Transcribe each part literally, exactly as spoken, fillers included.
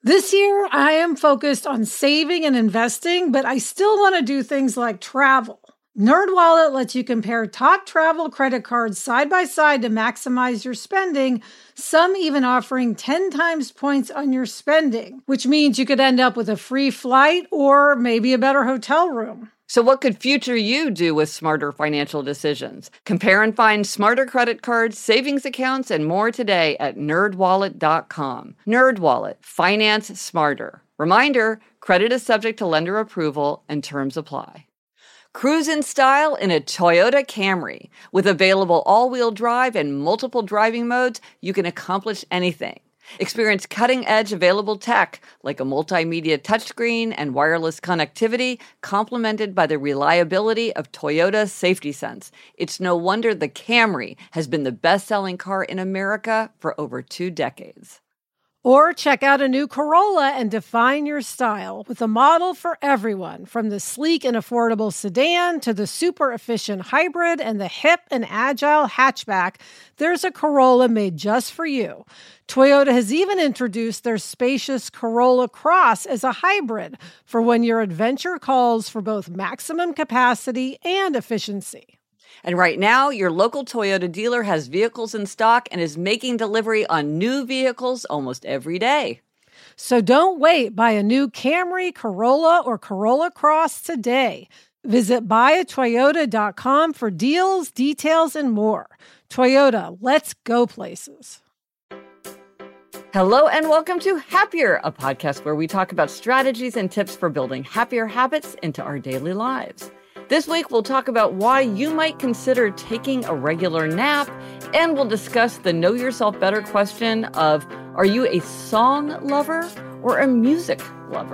This year, I am focused on saving and investing, but I still want to do things like travel. NerdWallet lets you compare top travel credit cards side by side to maximize your spending, some even offering ten times points on your spending, which means you could end up with a free flight or maybe a better hotel room. So what could future you do with smarter financial decisions? Compare and find smarter credit cards, savings accounts, and more today at nerd wallet dot com. NerdWallet, finance smarter. Reminder, credit is subject to lender approval and terms apply. Cruise in style in a Toyota Camry. With available all-wheel drive and multiple driving modes, you can accomplish anything. Experience cutting-edge available tech like a multimedia touchscreen and wireless connectivity, complemented by the reliability of Toyota Safety Sense. It's no wonder the Camry has been the best-selling car in America for over two decades. Or check out a new Corolla and define your style with a model for everyone, from the sleek and affordable sedan to the super efficient hybrid and the hip and agile hatchback. There's a Corolla made just for you. Toyota has even introduced their spacious Corolla Cross as a hybrid for when your adventure calls for both maximum capacity and efficiency. And right now, your local Toyota dealer has vehicles in stock and is making delivery on new vehicles almost every day. So don't wait. Buy a new Camry, Corolla, or Corolla Cross today. Visit buy a toyota dot com for deals, details, and more. Toyota, let's go places. Hello and welcome to Happier, a podcast where we talk about strategies and tips for building happier habits into our daily lives. This week, we'll talk about why you might consider taking a regular nap, and we'll discuss the Know Yourself Better question of, are you a song lover or a music lover?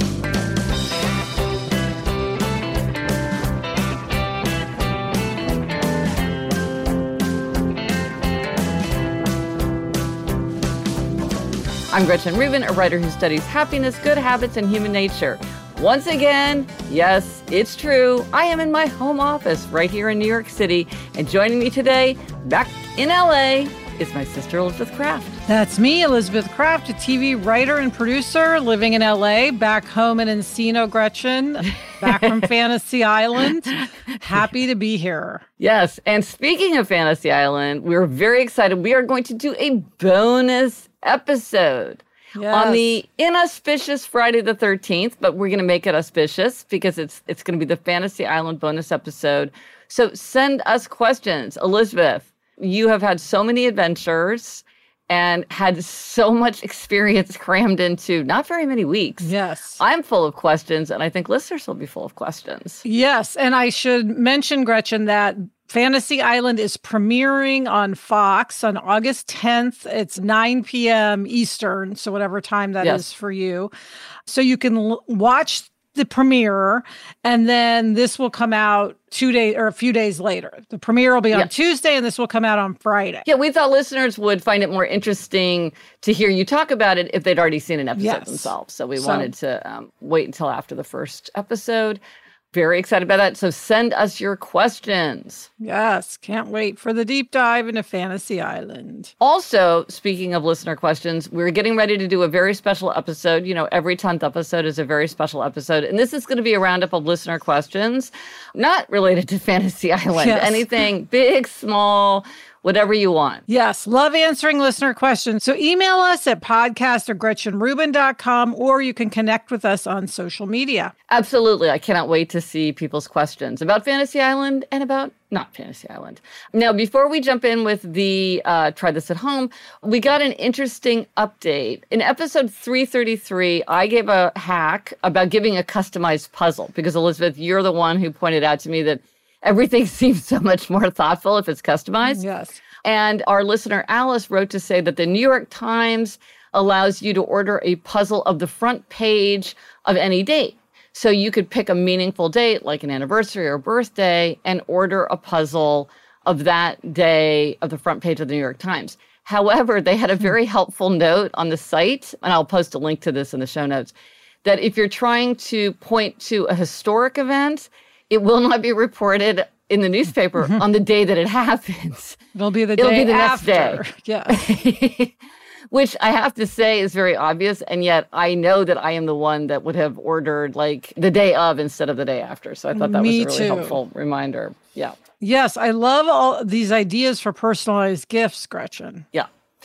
I'm Gretchen Rubin, a writer who studies happiness, good habits, and human nature. Once again, yes, it's true. I am in my home office right here in New York City. And joining me today, back in L A, is my sister Elizabeth Craft. That's me, Elizabeth Craft, a T V writer and producer living in L A, back home in Encino, Gretchen, back from Fantasy Island. Happy to be here. Yes, and speaking of Fantasy Island, we're very excited. We are going to do a bonus episode. Yes. On the inauspicious Friday the thirteenth, but we're going to make it auspicious because it's it's going to be the Fantasy Island bonus episode. So send us questions. Elizabeth, you have had so many adventures and had so much experience crammed into not very many weeks. Yes. I'm full of questions, and I think listeners will be full of questions. Yes, and I should mention, Gretchen, that Fantasy Island is premiering on Fox on August tenth. It's nine p.m. Eastern, so whatever time that yes. is for you. So you can l- watch the premiere, and then this will come out two days or a few days later. The premiere will be on yeah. Tuesday, and this will come out on Friday. Yeah, we thought listeners would find it more interesting to hear you talk about it if they'd already seen an episode yes. themselves. So we so, wanted to um, wait until after the first episode. Very excited about that. So send us your questions. Yes, can't wait for the deep dive into Fantasy Island. Also, speaking of listener questions, we're getting ready to do a very special episode. You know, every tenth episode is a very special episode. And this is going to be a roundup of listener questions, not related to Fantasy Island. Yes. Anything big, small, whatever you want. Yes, love answering listener questions. So email us at podcast at gretchen rubin dot com, or you can connect with us on social media. Absolutely. I cannot wait to see people's questions about Fantasy Island and about not Fantasy Island. Now, before we jump in with the uh, Try This at Home, we got an interesting update. In episode three thirty-three, I gave a hack about giving a customized puzzle because, Elizabeth, you're the one who pointed out to me that everything seems so much more thoughtful if it's customized. Yes. And our listener, Alice, wrote to say that the New York Times allows you to order a puzzle of the front page of any date. So you could pick a meaningful date, like an anniversary or birthday, and order a puzzle of that day of the front page of the New York Times. However, they had a very helpful note on the site, and I'll post a link to this in the show notes, that if you're trying to point to a historic event, it will not be reported in the newspaper mm-hmm. on the day that it happens. It'll be the It'll day be the after. next day. Yeah. which I have to say is very obvious. And yet I know that I am the one that would have ordered like the day of instead of the day after. So I thought that Me was a really too. helpful reminder. Yeah. Yes, I love all these ideas for personalized gifts, Gretchen. Yeah.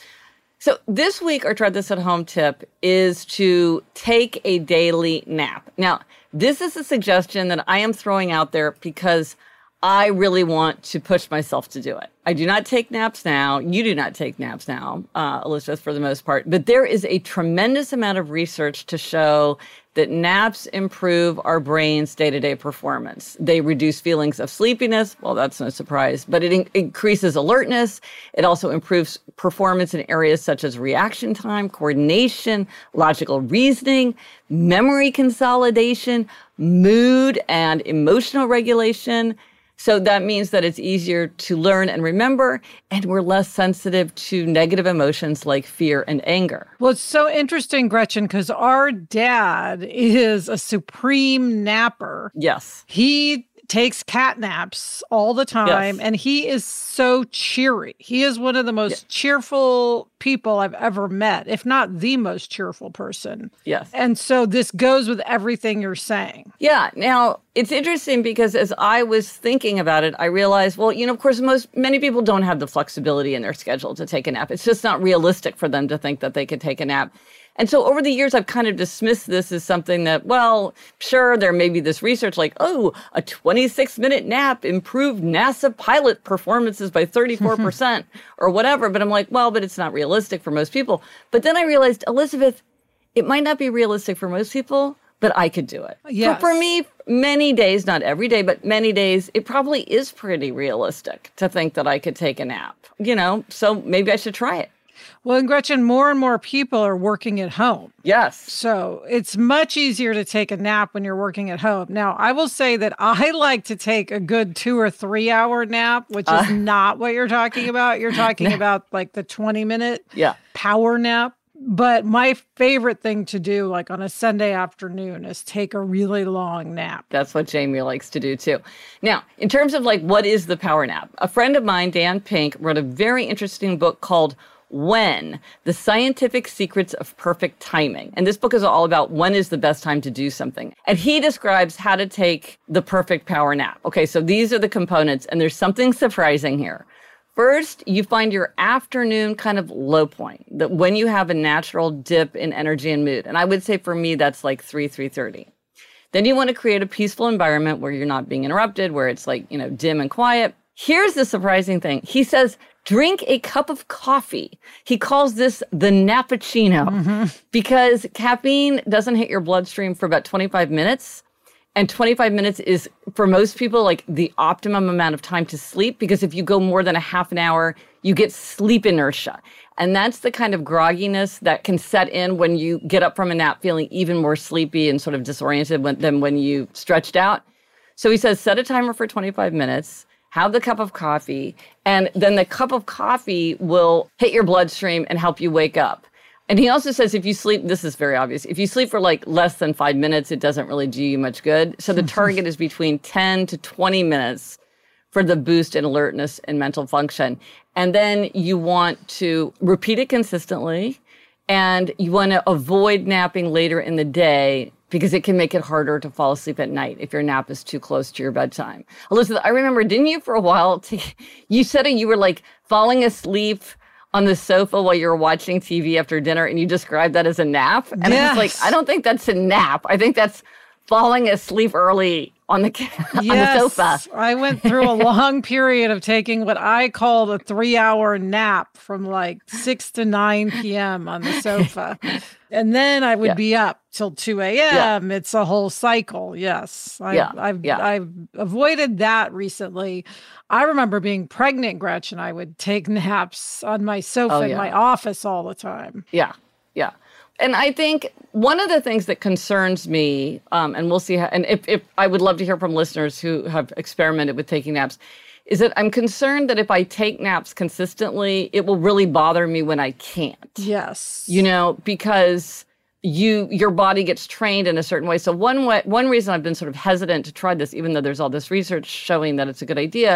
So this week, our Try This at Home tip is to take a daily nap. Now, this is a suggestion that I am throwing out there because I really want to push myself to do it. I do not take naps now. You do not take naps now, uh, Elizabeth, for the most part. But there is a tremendous amount of research to show that naps improve our brain's day-to-day performance. They reduce feelings of sleepiness. Well, that's no surprise. But it in- increases alertness. It also improves performance in areas such as reaction time, coordination, logical reasoning, memory consolidation, mood and emotional regulation. So that means that it's easier to learn and remember, and we're less sensitive to negative emotions like fear and anger. Well, it's so interesting, Gretchen, because our dad is a supreme napper. Yes. He takes cat naps all the time, Yes. and he is so cheery. He is one of the most Yeah. cheerful people I've ever met, if not the most cheerful person. Yes. And so this goes with everything you're saying. Yeah. Now, it's interesting because as I was thinking about it, I realized, well, you know, of course, most many people don't have the flexibility in their schedule to take a nap. It's just not realistic for them to think that they could take a nap. And so over the years, I've kind of dismissed this as something that, well, sure, there may be this research like, oh, a twenty-six minute nap improved NASA pilot performances by thirty-four percent or whatever. But I'm like, well, but it's not realistic for most people. But then I realized, Elizabeth, it might not be realistic for most people, but I could do it. Yes. For, for me, many days, not every day, but many days, it probably is pretty realistic to think that I could take a nap, you know, so maybe I should try it. Well, and Gretchen, more and more people are working at home. Yes. So it's much easier to take a nap when you're working at home. Now, I will say that I like to take a good two or three hour nap, which is uh, not what you're talking about. You're talking about like the twenty minute yeah. power nap. But my favorite thing to do, like on a Sunday afternoon, is take a really long nap. That's what Jamie likes to do, too. Now, in terms of like, what is the power nap? A friend of mine, Dan Pink, wrote a very interesting book called When, The Scientific Secrets of Perfect Timing. And this book is all about when is the best time to do something. And he describes how to take the perfect power nap. Okay, so these are the components, and there's something surprising here. First, you find your afternoon kind of low point, that when you have a natural dip in energy and mood. And I would say for me, that's like three, three thirty. Then you want to create a peaceful environment where you're not being interrupted, where it's like, you know, dim and quiet. Here's the surprising thing. He says, drink a cup of coffee. He calls this the nappuccino mm-hmm. because caffeine doesn't hit your bloodstream for about twenty-five minutes. And twenty-five minutes is, for most people, like the optimum amount of time to sleep, because if you go more than a half an hour, you get sleep inertia. And that's the kind of grogginess that can set in when you get up from a nap feeling even more sleepy and sort of disoriented when, than when you stretched out. So he says, set a timer for twenty-five minutes, have the cup of coffee, and then the cup of coffee will hit your bloodstream and help you wake up. And he also says if you sleep, this is very obvious, if you sleep for like less than five minutes, it doesn't really do you much good. So the target is between ten to twenty minutes for the boost in alertness and mental function. And then you want to repeat it consistently, and you want to avoid napping later in the day because it can make it harder to fall asleep at night if your nap is too close to your bedtime. Elizabeth, I remember, didn't you for a while, t- you said you were like falling asleep on the sofa while you were watching T V after dinner, and you described that as a nap. And yes. I was like, I don't think that's a nap. I think that's falling asleep early on the, on yes. the sofa. I went through a long period of taking what I called a three-hour nap from like six to nine p.m. on the sofa. And then I would yeah. be up till two a.m. Yeah. It's a whole cycle. Yes. I, yeah. I've, yeah. I've avoided that recently. I remember being pregnant, Gretchen. I would take naps on my sofa oh, in yeah. my office all the time. Yeah. Yeah. And I think one of the things that concerns me, um, and we'll see how, and if, if I would love to hear from listeners who have experimented with taking naps, is that I'm concerned that if I take naps consistently, it will really bother me when I can't. Yes. You know, because you your body gets trained in a certain way. So one way, one reason I've been sort of hesitant to try this, even though there's all this research showing that it's a good idea,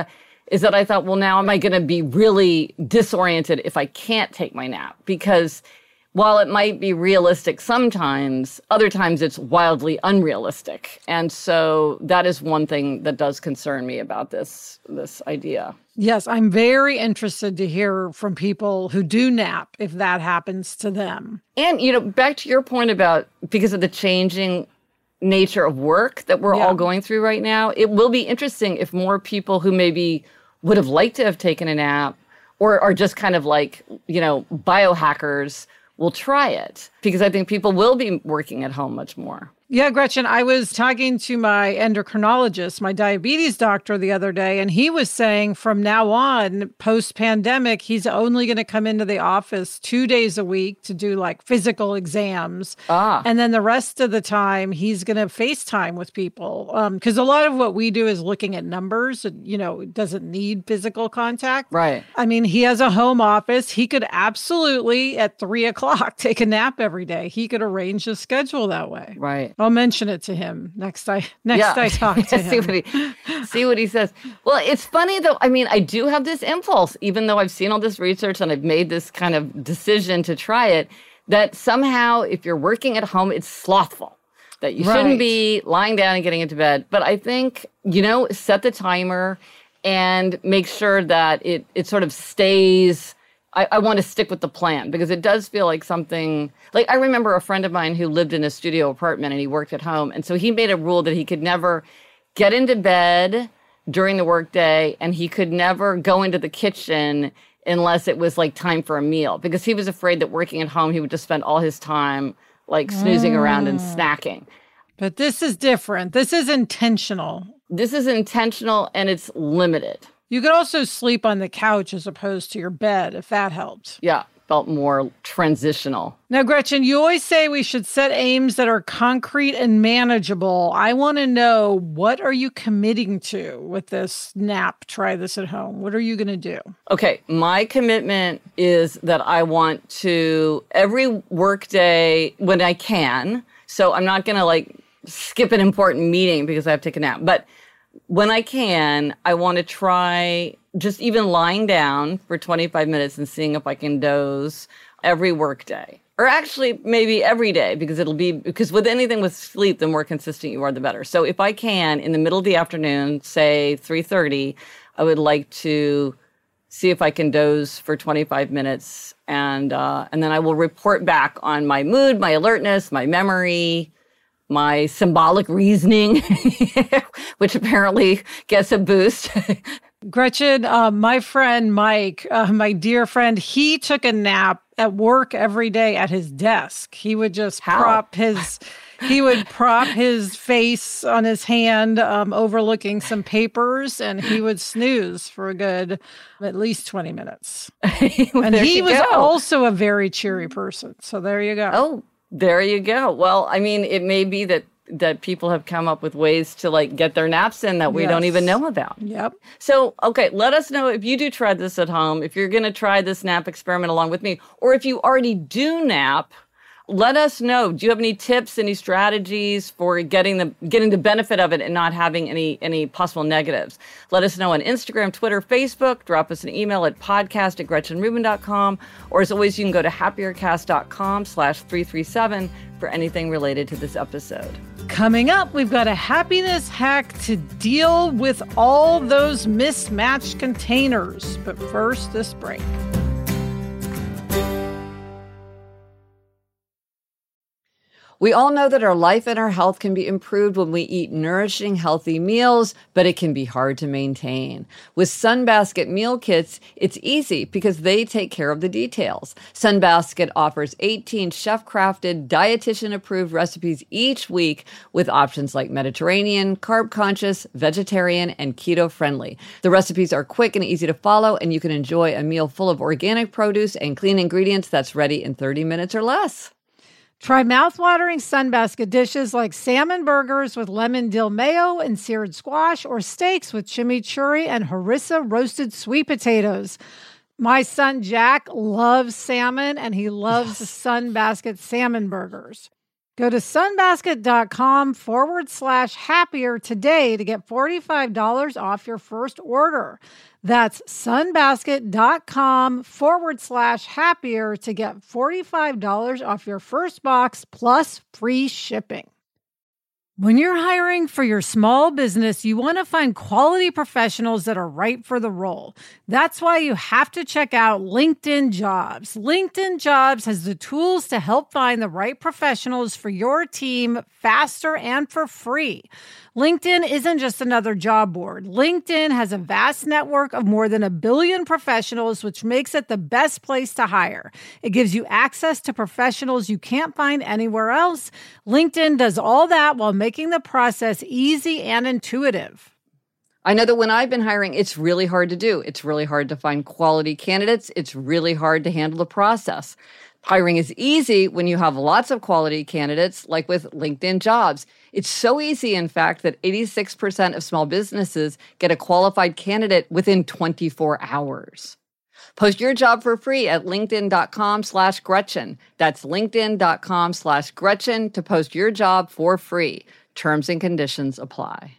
is that I thought, well, now am I going to be really disoriented if I can't take my nap? Because while it might be realistic sometimes, other times it's wildly unrealistic. And so that is one thing that does concern me about this, this idea. Yes, I'm very interested to hear from people who do nap if that happens to them. And, you know, back to your point about because of the changing nature of work that we're yeah. all going through right now, it will be interesting if more people who maybe would have liked to have taken a nap or are just kind of like, you know, biohackers will try it, because I think people will be working at home much more. Yeah, Gretchen, I was talking to my endocrinologist, my diabetes doctor the other day, and he was saying from now on, post-pandemic, he's only going to come into the office two days a week to do like physical exams. Ah. And then the rest of the time, he's going to FaceTime with people. Because um, a lot of what we do is looking at numbers. You know, it doesn't need physical contact. Right. I mean, he has a home office. He could absolutely, at three o'clock, take a nap every day. He could arrange his schedule that way. Right. I'll mention it to him next I next yeah. I talk to him. see what he see what he says. Well, it's funny though. I mean, I do have this impulse, even though I've seen all this research and I've made this kind of decision to try it, that somehow if you're working at home, it's slothful. That you shouldn't right. be lying down and getting into bed. But I think, you know, set the timer and make sure that it it sort of stays. I, I want to stick with the plan, because it does feel like something, like I remember a friend of mine who lived in a studio apartment and he worked at home. And so he made a rule that he could never get into bed during the workday and he could never go into the kitchen unless it was like time for a meal, because he was afraid that working at home, he would just spend all his time like snoozing mm. around and snacking. But this is different. This is intentional. This is intentional and it's limited. You could also sleep on the couch as opposed to your bed, if that helped. Yeah, felt more transitional. Now, Gretchen, you always say we should set aims that are concrete and manageable. I want to know, what are you committing to with this nap, try this at home? What are you going to do? Okay, my commitment is that I want to, every workday when I can, so I'm not going to like skip an important meeting because I have to take a nap, but when I can, I want to try just even lying down for twenty-five minutes and seeing if I can doze every workday. Or actually, maybe every day, because it'll be, because with anything with sleep, the more consistent you are, the better. So if I can, in the middle of the afternoon, say three thirty, I would like to see if I can doze for twenty-five minutes. And, uh, and then I will report back on my mood, my alertness, my memory, my symbolic reasoning, which apparently gets a boost. Gretchen, uh, my friend Mike, uh, my dear friend, he took a nap at work every day at his desk. He would just How? prop his, he would prop his face on his hand, um, overlooking some papers, and he would snooze for a good at least twenty minutes. well, and he was go. also a very cheery person. So there you go. Oh. There you go. Well, I mean, it may be that that people have come up with ways to like get their naps in that we yes. don't even know about. Yep. So, okay, let us know if you do try this at home, if you're going to try this nap experiment along with me, or if you already do nap, let us know. Do you have any tips, any strategies for getting the getting the benefit of it and not having any any possible negatives? Let us know on Instagram, Twitter, Facebook. Drop us an email at podcast at gretchen rubin dot com. Or as always, you can go to happiercast dot com slash three three seven for anything related to this episode. Coming up, we've got a happiness hack to deal with all those mismatched containers. But first, this break. We all know that our life and our health can be improved when we eat nourishing, healthy meals, but it can be hard to maintain. With Sunbasket meal kits, it's easy because they take care of the details. Sunbasket offers eighteen chef-crafted, dietitian-approved recipes each week with options like Mediterranean, carb-conscious, vegetarian, and keto-friendly. The recipes are quick and easy to follow, and you can enjoy a meal full of organic produce and clean ingredients that's ready in thirty minutes or less. Try mouth-watering Sunbasket dishes like salmon burgers with lemon dill mayo and seared squash, or steaks with chimichurri and harissa roasted sweet potatoes. My son Jack loves salmon, and he loves yes. Sunbasket salmon burgers. Go to sunbasket.com forward slash happier today to get forty-five dollars off your first order. That's sunbasket.com forward slash happier to get forty-five dollars off your first box plus free shipping. When you're hiring for your small business, you want to find quality professionals that are right for the role. That's why you have to check out LinkedIn Jobs. LinkedIn Jobs has the tools to help find the right professionals for your team faster and for free. LinkedIn isn't just another job board. LinkedIn has a vast network of more than a billion professionals, which makes it the best place to hire. It gives you access to professionals you can't find anywhere else. LinkedIn does all that while making the process easy and intuitive. I know that when I've been hiring, it's really hard to do. It's really hard to find quality candidates. It's really hard to handle the process. Hiring is easy when you have lots of quality candidates, like with LinkedIn Jobs. It's so easy, in fact, that eighty-six percent of small businesses get a qualified candidate within twenty-four hours. Post your job for free at linkedin.com slash Gretchen. That's linkedin.com slash Gretchen to post your job for free. Terms and conditions apply.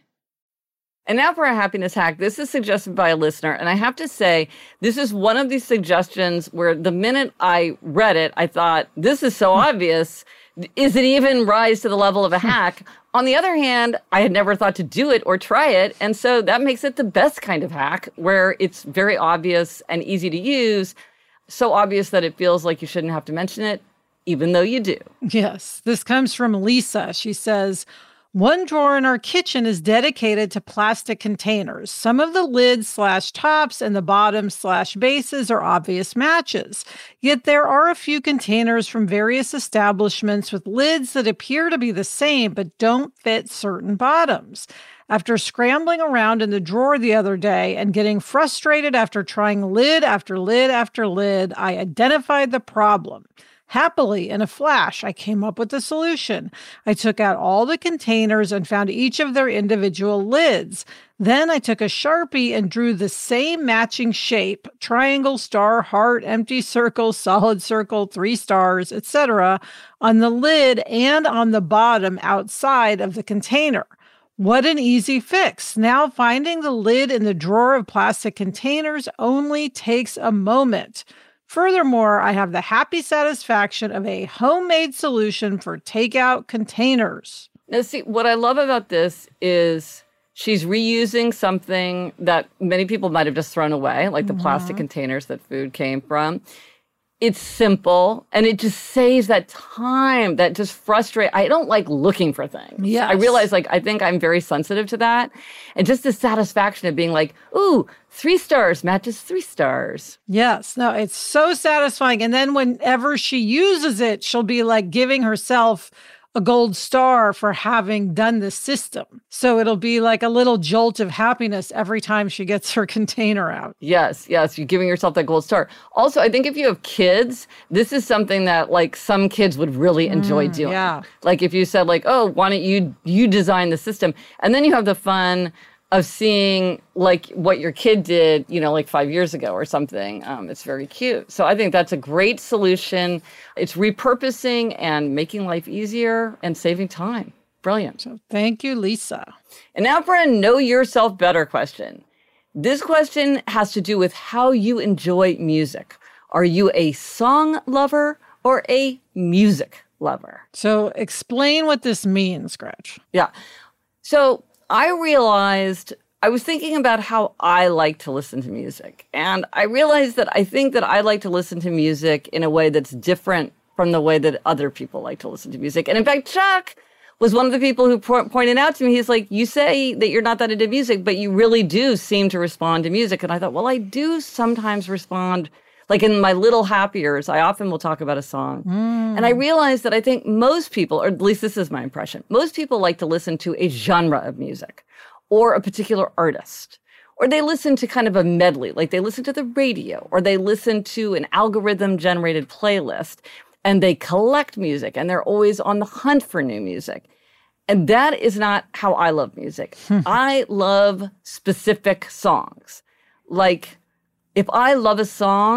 And now for a happiness hack. This is suggested by a listener. And I have to say, this is one of these suggestions where the minute I read it, I thought, this is so obvious. Is it even rise to the level of a hack? On the other hand, I had never thought to do it or try it. And so that makes it the best kind of hack, where it's very obvious and easy to use. So obvious that it feels like you shouldn't have to mention it, even though you do. Yes. This comes from Lisa. She says, one drawer in our kitchen is dedicated to plastic containers. Some of the lids slash tops and the bottom slash bases are obvious matches. Yet there are a few containers from various establishments with lids that appear to be the same but don't fit certain bottoms. After scrambling around in the drawer the other day and getting frustrated after trying lid after lid after lid, I identified the problem. Happily, in a flash, I came up with a solution. I took out all the containers and found each of their individual lids. Then I took a Sharpie and drew the same matching shape, triangle, star, heart, empty circle, solid circle, three stars, et cetera, on the lid and on the bottom outside of the container. What an easy fix. Now finding the lid in the drawer of plastic containers only takes a moment. Furthermore, I have the happy satisfaction of a homemade solution for takeout containers. Now, see, what I love about this is she's reusing something that many people might have just thrown away, like the mm-hmm. plastic containers that food came from. It's simple, and it just saves that time that just frustrate. I don't like looking for things. Yes. I realize, like, I think I'm very sensitive to that. And just the satisfaction of being like, ooh, three stars matches three stars. Yes. No, it's so satisfying. And then whenever she uses it, she'll be like giving herself a gold star for having done this system. So it'll be like a little jolt of happiness every time she gets her container out. Yes, yes, you're giving yourself that gold star. Also, I think if you have kids, this is something that like some kids would really enjoy mm, doing. Yeah. Like if you said like, oh, why don't you you design the system? And then you have the fun of seeing like what your kid did, you know, like five years ago or something. Um, it's very cute. So I think that's a great solution. It's repurposing and making life easier and saving time. Brilliant. So thank you, Lisa. And now for a know yourself better question. This question has to do with how you enjoy music. Are you a song lover or a music lover? So explain what this means, Gretch. Yeah. So I realized, I was thinking about how I like to listen to music. And I realized that I think that I like to listen to music in a way that's different from the way that other people like to listen to music. And in fact, Chuck was one of the people who po- pointed out to me, he's like, you say that you're not that into music, but you really do seem to respond to music. And I thought, well, I do sometimes respond. Like in my little happiers, I often will talk about a song. Mm. And I realized that I think most people, or at least this is my impression, most people like to listen to a genre of music or a particular artist. Or they listen to kind of a medley, like they listen to the radio, or they listen to an algorithm-generated playlist, and they collect music, and they're always on the hunt for new music. And that is not how I love music. I love specific songs. Like, if I love a song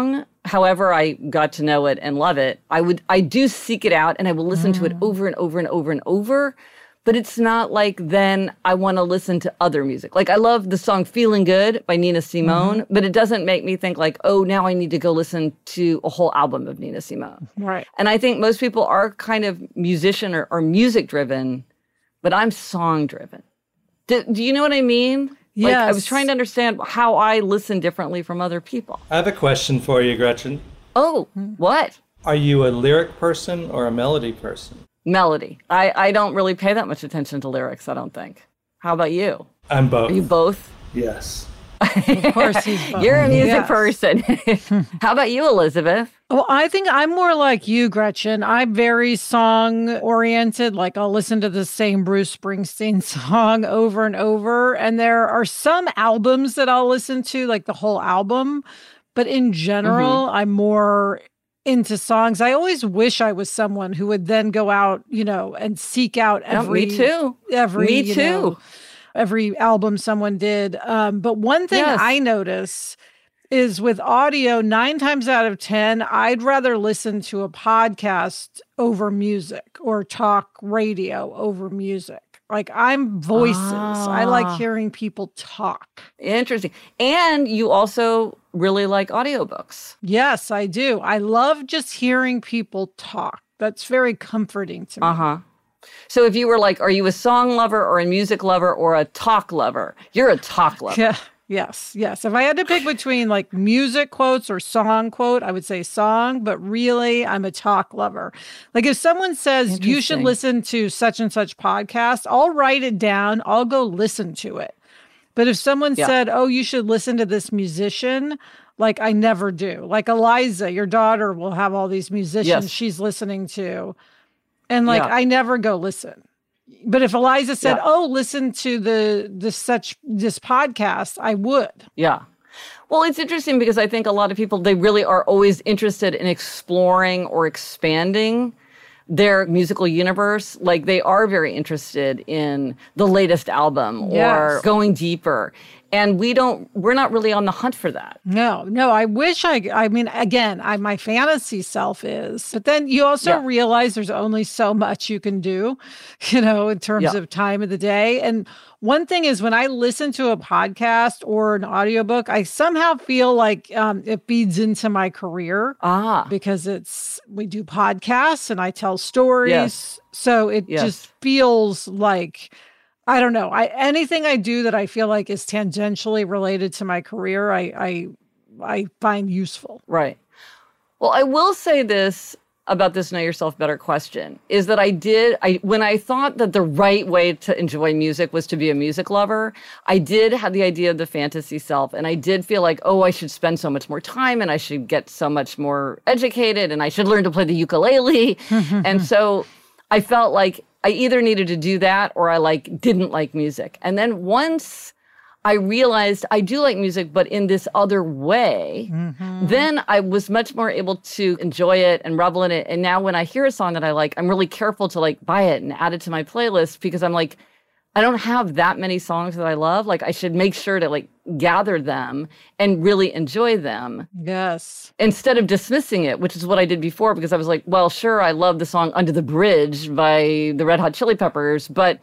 however I got to know it and love it, I would, I do seek it out and I will listen mm. to it over and over and over and over. But it's not like then I want to listen to other music. Like I love the song Feeling Good by Nina Simone, mm-hmm. but it doesn't make me think like, oh, now I need to go listen to a whole album of Nina Simone. Right. And I think most people are kind of musician or, or music driven, but I'm song driven. Do, do you know what I mean? Yes. Like, I was trying to understand how I listen differently from other people. I have a question for you, Gretchen. Oh, what? Are you a lyric person or a melody person? Melody. I, I don't really pay that much attention to lyrics, I don't think. How about you? I'm both. Are you both? Yes. Of course he's both. You're a music yes. person. How about you, Elizabeth? Well, I think I'm more like you, Gretchen. I'm very song-oriented. Like, I'll listen to the same Bruce Springsteen song over and over. And there are some albums that I'll listen to, like the whole album. But in general, mm-hmm. I'm more into songs. I always wish I was someone who would then go out, you know, and seek out every... No, me too. Every, me you too. know, every album someone did. Um, but one thing yes. I notice is with audio, nine times out of ten, I'd rather listen to a podcast over music or talk radio over music. Like I'm voices. Ah. I like hearing people talk. Interesting. And you also really like audiobooks. Yes, I do. I love just hearing people talk. That's very comforting to me. Uh-huh. So if you were like, are you a song lover or a music lover or a talk lover? You're a talk lover. Yeah. Yes, yes. If I had to pick between like music quotes or song quote, I would say song, but really I'm a talk lover. Like if someone says you should listen to such and such podcast, I'll write it down. I'll go listen to it. But if someone yeah. said, oh, you should listen to this musician, like I never do. Like Eliza, your daughter will have all these musicians yes. she's listening to. And like, yeah. I never go listen. But if Eliza said, yeah. oh, listen to the, the such this podcast, I would. Yeah. Well, it's interesting because I think a lot of people, they really are always interested in exploring or expanding their musical universe. Like they are very interested in the latest album yes. or going deeper. And we don't, we're not really on the hunt for that. No, no, I wish I, I mean, again, I, my fantasy self is, but then you also yeah. realize there's only so much you can do, you know, in terms yeah. of time of the day. And one thing is when I listen to a podcast or an audiobook, I somehow feel like um, it feeds into my career ah. because it's, we do podcasts and I tell stories. Yes. So it yes. just feels like, I don't know. I anything I do that I feel like is tangentially related to my career, I I I find useful. Right. Well, I will say this about this Know Yourself Better question is that I did, I when I thought that the right way to enjoy music was to be a music lover, I did have the idea of the fantasy self. And I did feel like, oh, I should spend so much more time and I should get so much more educated and I should learn to play the ukulele. And so I felt like I either needed to do that or I like didn't like music. And then once I realized I do like music, but in this other way, mm-hmm. then I was much more able to enjoy it and revel in it. And now when I hear a song that I like, I'm really careful to like buy it and add it to my playlist because I'm like, I don't have that many songs that I love. Like I should make sure to like gather them and really enjoy them. Yes. Instead of dismissing it, which is what I did before because I was like, well, sure, I love the song Under the Bridge by the Red Hot Chili Peppers, but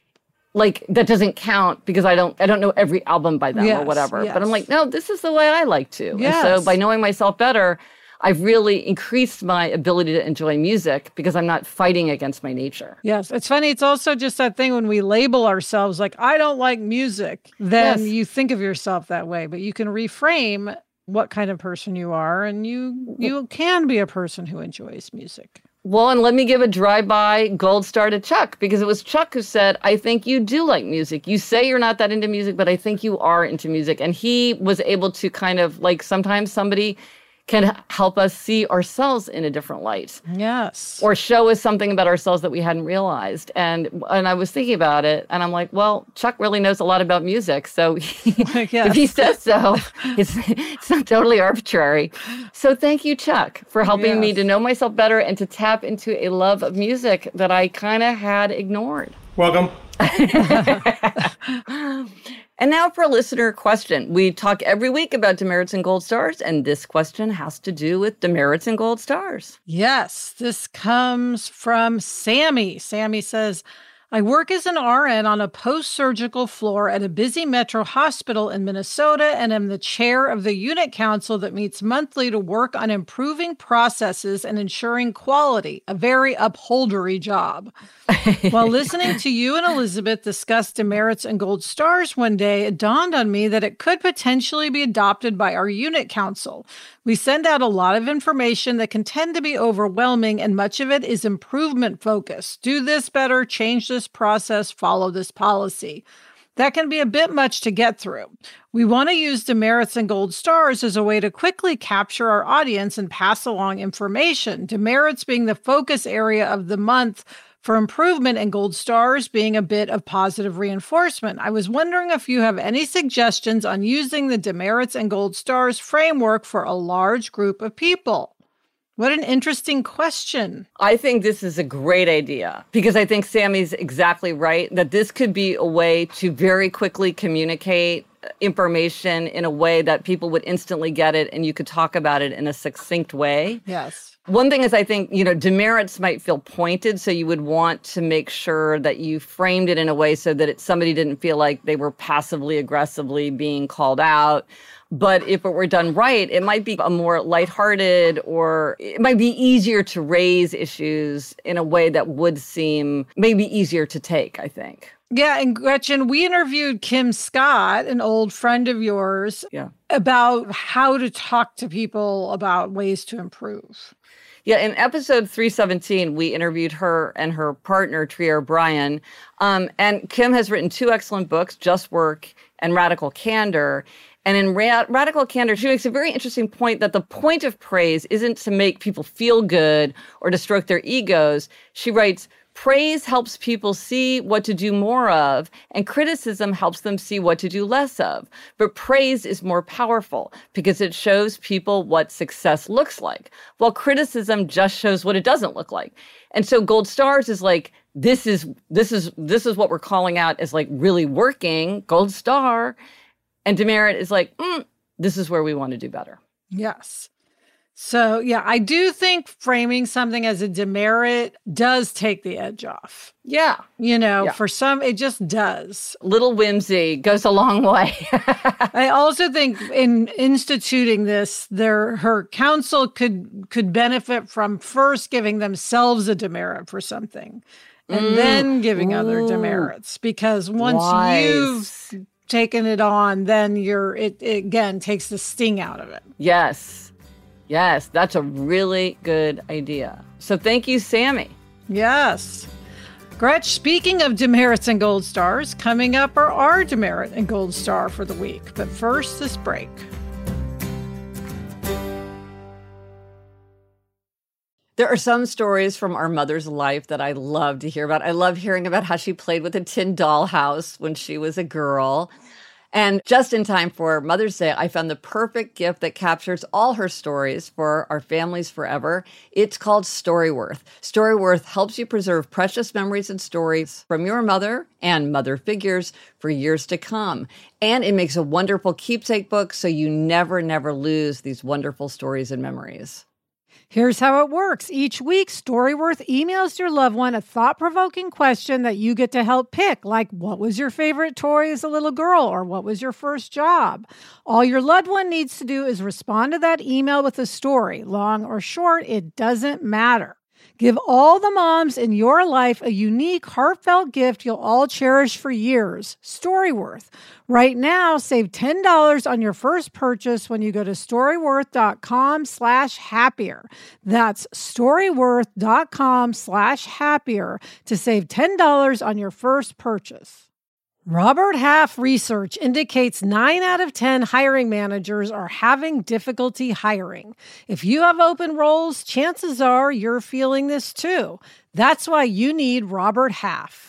like that doesn't count because I don't I don't know every album by them yes, or whatever. yes. But I'm like, no, this is the way I like to. Yes. And so by knowing myself better, I've really increased my ability to enjoy music because I'm not fighting against my nature. Yes. It's funny. It's also just that thing when we label ourselves like, I don't like music, then yes. you think of yourself that way, but you can reframe what kind of person you are and you you can be a person who enjoys music. Well, and let me give a drive-by gold star to Chuck, because it was Chuck who said, I think you do like music. You say you're not that into music, but I think you are into music. And he was able to kind of like sometimes somebody can help us see ourselves in a different light. Yes. Or show us something about ourselves that we hadn't realized. And and I was thinking about it, and I'm like, well, Chuck really knows a lot about music. So he, yes. if he says so, it's, it's not totally arbitrary. So thank you, Chuck, for helping yes. me to know myself better and to tap into a love of music that I kind of had ignored. Welcome. And now for a listener question. We talk every week about demerits and gold stars, and this question has to do with demerits and gold stars. Yes, this comes from Sammy. Sammy says, I work as an R N on a post-surgical floor at a busy metro hospital in Minnesota and am the chair of the unit council that meets monthly to work on improving processes and ensuring quality, a very upholdery job. While listening to you and Elizabeth discuss demerits and gold stars one day, it dawned on me that it could potentially be adopted by our unit council. We send out a lot of information that can tend to be overwhelming, and much of it is improvement focused. Do this better, change this process, follow this policy. That can be a bit much to get through. We want to use demerits and gold stars as a way to quickly capture our audience and pass along information, demerits being the focus area of the month for improvement and gold stars being a bit of positive reinforcement. I was wondering if you have any suggestions on using the demerits and gold stars framework for a large group of people. What an interesting question. I think this is a great idea because I think Sammy's exactly right that this could be a way to very quickly communicate information in a way that people would instantly get it and you could talk about it in a succinct way. Yes. One thing is I think, you know, demerits might feel pointed, so you would want to make sure that you framed it in a way so that it, somebody didn't feel like they were passively aggressively being called out. But if it were done right, it might be a more lighthearted, or it might be easier to raise issues in a way that would seem maybe easier to take, I think. Yeah, and Gretchen, we interviewed Kim Scott, an old friend of yours, yeah. about how to talk to people about ways to improve. Yeah, in episode three seventeen, we interviewed her and her partner, Trier Bryan. Um, and Kim has written two excellent books, Just Work and Radical Candor. And in Ra- Radical Candor, she makes a very interesting point that the point of praise isn't to make people feel good or to stroke their egos. She writes, praise helps people see what to do more of, and criticism helps them see what to do less of. But praise is more powerful because it shows people what success looks like, while criticism just shows what it doesn't look like. And so gold stars is like, this is this is this is what we're calling out as like really working, gold star. And demerit is like, mm, this is where we want to do better. Yes. So, yeah, I do think framing something as a demerit does take the edge off. Yeah. You know, yeah. for some, it just does. Little whimsy goes a long way. I also think in instituting this, their her counsel could could benefit from first giving themselves a demerit for something and mm. then giving Ooh. Other demerits. Because once Wise. You've taken it on, then you're it, it again takes the sting out of it. Yes. Yes, that's a really good idea. So thank you, Sammy. Yes. Gretch, speaking of demerits and gold stars, coming up are our demerit and gold star for the week. But first, this break. There are some stories from our mother's life that I love to hear about. I love hearing about how she played with a tin dollhouse when she was a girl. And just in time for Mother's Day, I found the perfect gift that captures all her stories for our families forever. It's called Storyworth. Storyworth helps you preserve precious memories and stories from your mother and mother figures for years to come. And it makes a wonderful keepsake book so you never, never lose these wonderful stories and memories. Here's how it works. Each week, Storyworth emails your loved one a thought-provoking question that you get to help pick, like what was your favorite toy as a little girl, or what was your first job? All your loved one needs to do is respond to that email with a story. Long or short, it doesn't matter. Give all the moms in your life a unique, heartfelt gift you'll all cherish for years. Storyworth. Right now, save ten dollars on your first purchase when you go to storyworth.com slash happier. That's storyworth.com slash happier to save ten dollars on your first purchase. Robert Half research indicates nine out of ten hiring managers are having difficulty hiring. If you have open roles, chances are you're feeling this too. That's why you need Robert Half.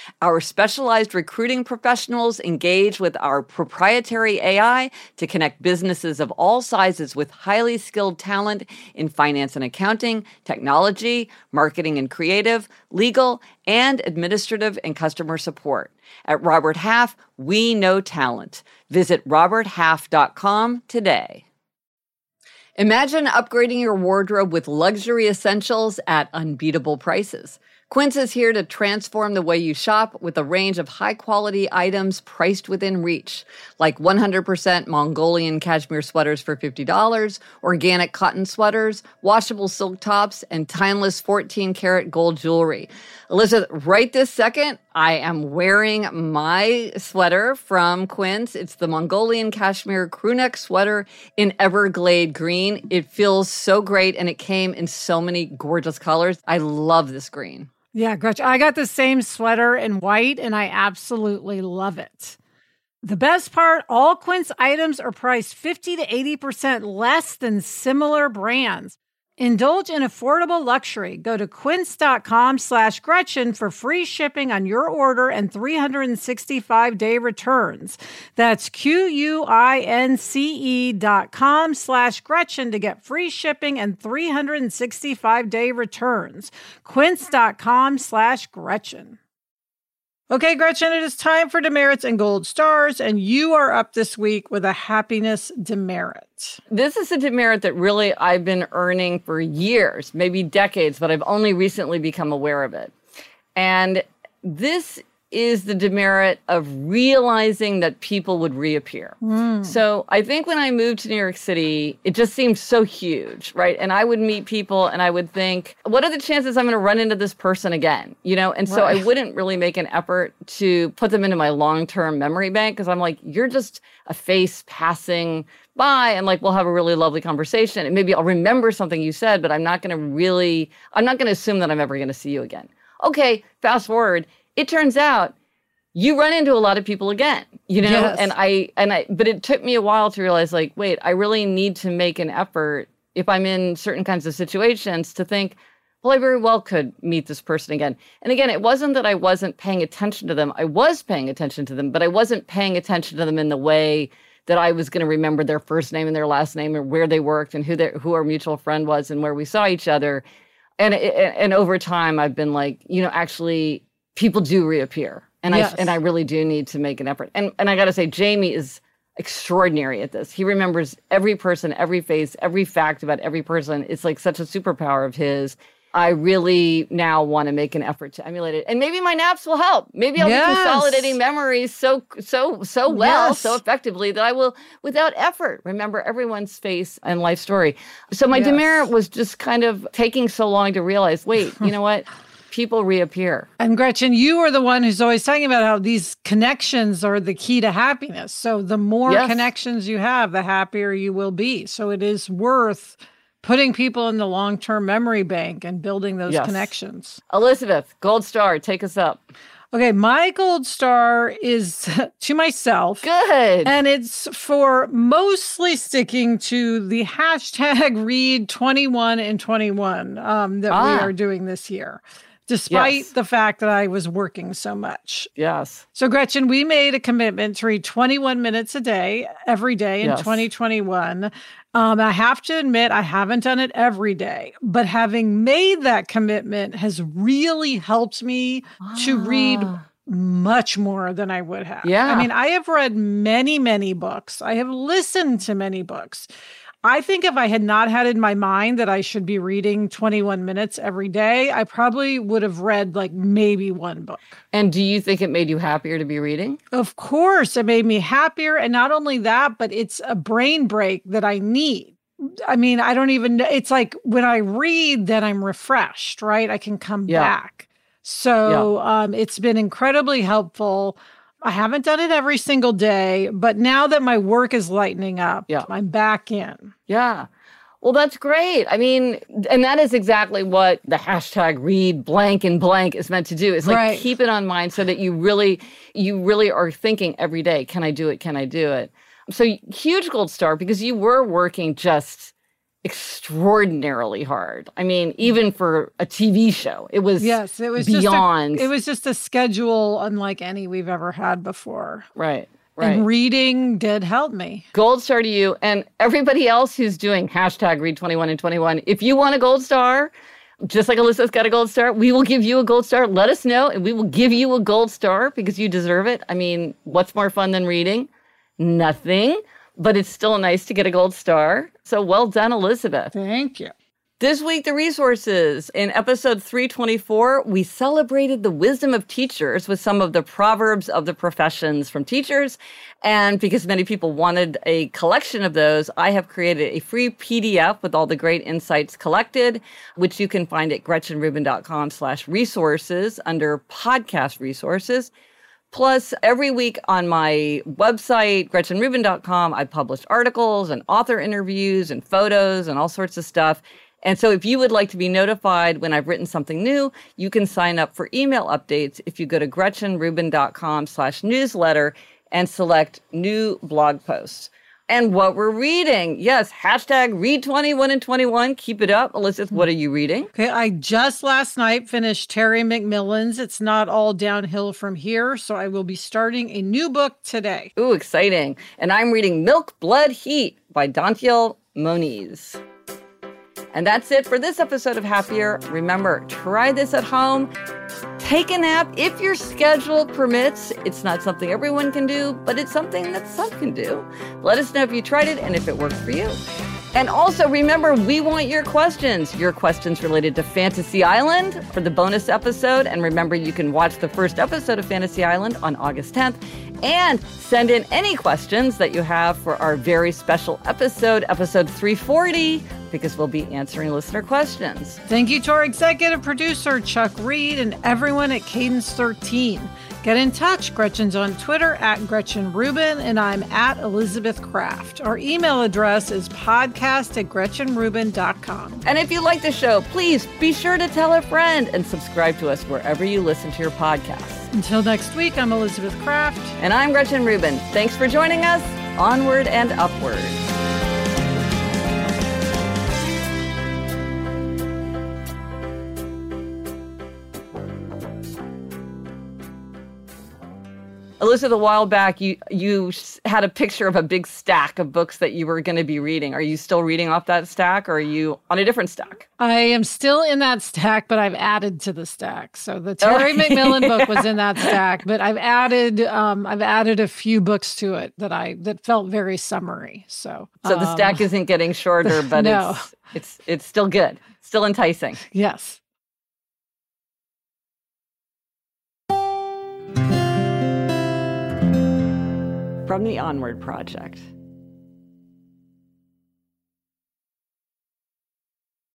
Our specialized recruiting professionals engage with our proprietary A I to connect businesses of all sizes with highly skilled talent in finance and accounting, technology, marketing and creative, legal, and administrative and customer support. At Robert Half, we know talent. Visit robert half dot com today. Imagine upgrading your wardrobe with luxury essentials at unbeatable prices. Quince is here to transform the way you shop with a range of high-quality items priced within reach, like one hundred percent Mongolian cashmere sweaters for fifty dollars, organic cotton sweaters, washable silk tops, and timeless fourteen karat gold jewelry. Elizabeth, right this second, I am wearing my sweater from Quince. It's the Mongolian cashmere crewneck sweater in Everglade green. It feels so great, and it came in so many gorgeous colors. I love this green. Yeah, Gretchen, I got the same sweater in white, and I absolutely love it. The best part, all Quince items are priced fifty to eighty percent less than similar brands. Indulge in affordable luxury. Go to quince.com slash Gretchen for free shipping on your order and three hundred sixty-five day returns. That's Q-U-I-N-C-E dot com slash Gretchen to get free shipping and three hundred sixty-five day returns. Quince.com slash Gretchen. Okay, Gretchen, it is time for demerits and gold stars, and you are up this week with a happiness demerit. This is a demerit that really I've been earning for years, maybe decades, but I've only recently become aware of it. And this is the demerit of realizing that people would reappear. Mm. So I think when I moved to New York City, it just seemed so huge, right? And I would meet people and I would think, what are the chances I'm going to run into this person again? You know, and so right. I wouldn't really make an effort to put them into my long-term memory bank because I'm like, you're just a face passing by and like, we'll have a really lovely conversation. And maybe I'll remember something you said, but I'm not going to really, I'm not going to assume that I'm ever going to see you again. Okay, fast forward. It turns out you run into a lot of people again, you know, yes. and I, and I, but it took me a while to realize like, wait, I really need to make an effort if I'm in certain kinds of situations to think, well, I very well could meet this person again. And again, it wasn't that I wasn't paying attention to them. I was paying attention to them, but I wasn't paying attention to them in the way that I was going to remember their first name and their last name and where they worked and who their, who our mutual friend was and where we saw each other. And, and over time, I've been like, you know, actually, people do reappear. And yes. I and I really do need to make an effort. And and I got to say, Jamie is extraordinary at this. He remembers every person, every face, every fact about every person. It's like such a superpower of his. I really now want to make an effort to emulate it. And maybe my naps will help. Maybe I'll yes. be consolidating memories so so so well, yes. so effectively that I will, without effort, remember everyone's face and life story. So my yes. demerit was just kind of taking so long to realize, wait, you know what? People reappear. And Gretchen, you are the one who's always talking about how these connections are the key to happiness. So the more yes. connections you have, the happier you will be. So it is worth putting people in the long-term memory bank and building those yes. connections. Elizabeth, gold star, take us up. Okay, my gold star is to myself. Good. And it's for mostly sticking to the hashtag read twenty-one and twenty-one um, that ah. we are doing this year, despite yes. the fact that I was working so much. Yes. So, Gretchen, we made a commitment to read twenty-one minutes a day, every day in yes. twenty twenty-one. Um, I have to admit, I haven't done it every day, but having made that commitment has really helped me ah. to read much more than I would have. Yeah. I mean, I have read many, many books. I have listened to many books. I think if I had not had in my mind that I should be reading twenty-one minutes every day, I probably would have read like maybe one book. And do you think it made you happier to be reading? Of course, it made me happier. And not only that, but it's a brain break that I need. I mean, I don't even know. It's like when I read, then I'm refreshed, right? I can come yeah. back. So yeah. um, it's been incredibly helpful. I haven't done it every single day, but now that my work is lightening up, yeah. I'm back in. Yeah. Well, that's great. I mean, and that is exactly what the hashtag read blank and blank is meant to do. It's like right. keep it on mind so that you really, you really are thinking every day, can I do it? Can I do it? So huge gold star because you were working just extraordinarily hard. I mean, even for a T V show, it was yes, it was beyond. Just a, it was just a schedule unlike any we've ever had before. Right. Right. And reading did help me. Gold star to you and everybody else who's doing hashtag read twenty-one and twenty-one. If you want a gold star, just like Alyssa's got a gold star, we will give you a gold star. Let us know and we will give you a gold star because you deserve it. I mean, what's more fun than reading? Nothing. But it's still nice to get a gold star. So well done, Elizabeth. Thank you. This week, the resources. In episode three twenty-four, we celebrated the wisdom of teachers with some of the proverbs of the professions from teachers. And because many people wanted a collection of those, I have created a free P D F with all the great insights collected, which you can find at gretchenrubin.com slash resources under podcast resources. Plus, every week on my website, gretchen rubin dot com, I publish articles and author interviews and photos and all sorts of stuff. And so if you would like to be notified when I've written something new, you can sign up for email updates if you go to gretchenrubin.com slash newsletter and select new blog posts. And what we're reading. Yes, hashtag read twenty-one and twenty-one. Keep it up. Elizabeth, what are you reading? Okay, I just last night finished Terry McMillan's It's Not All Downhill From Here, so I will be starting a new book today. Ooh, exciting. And I'm reading Milk, Blood, Heat by Dantiel Moniz. And that's it for this episode of Happier. Remember, try this at home. Take a nap if your schedule permits. It's not something everyone can do, but it's something that some can do. Let us know if you tried it and if it worked for you. And also remember, we want your questions. Your questions related to Fantasy Island for the bonus episode. And remember, you can watch the first episode of Fantasy Island on August tenth. And send in any questions that you have for our very special episode, episode three forty, because we'll be answering listener questions. Thank you to our executive producer, Chuck Reed, and everyone at Cadence thirteen. Get in touch. Gretchen's on Twitter at Gretchen Rubin, and I'm at Elizabeth Craft. Our email address is podcast at gretchen rubin dot com. And if you like the show, please be sure to tell a friend and subscribe to us wherever you listen to your podcasts. Until next week, I'm Elizabeth Craft. And I'm Gretchen Rubin. Thanks for joining us. Onward and upward. Elizabeth, a while back, you you had a picture of a big stack of books that you were going to be reading. Are you still reading off that stack, or are you on a different stack? I am still in that stack, but I've added to the stack. So the Terry McMillan book was in that stack, but I've added um, I've added a few books to it that I that felt very summery. So so the um, stack isn't getting shorter, but no. it's it's it's still good, still enticing. Yes. From the Onward Project.